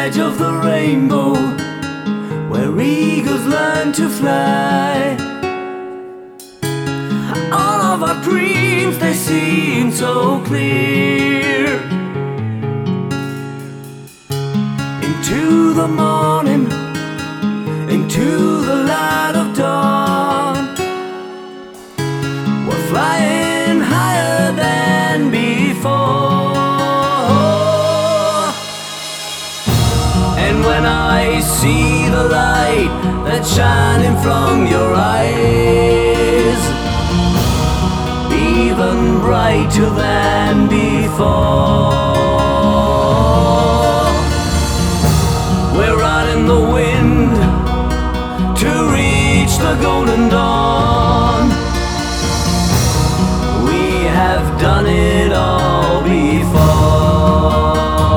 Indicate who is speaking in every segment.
Speaker 1: edge of the rainbow, where eagles learn to fly. All of our dreams, they seem so clear. Into the morning, into the light of dawn, we're flying higher than before. And when I see the light that's shining from your eyes, even brighter than before, we're riding the wind to reach the golden dawn. We have done it all before.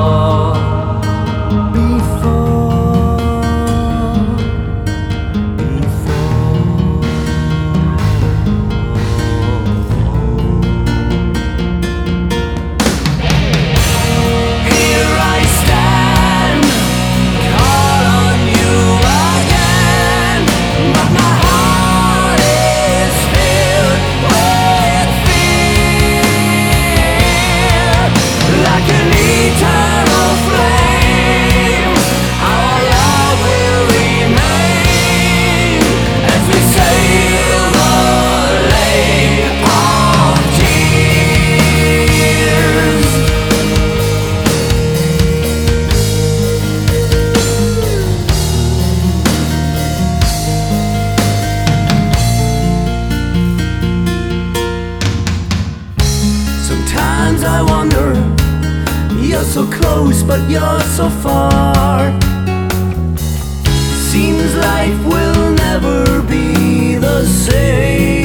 Speaker 1: Sometimes I wonder, you're so close but you're so far. Seems life will never be the same.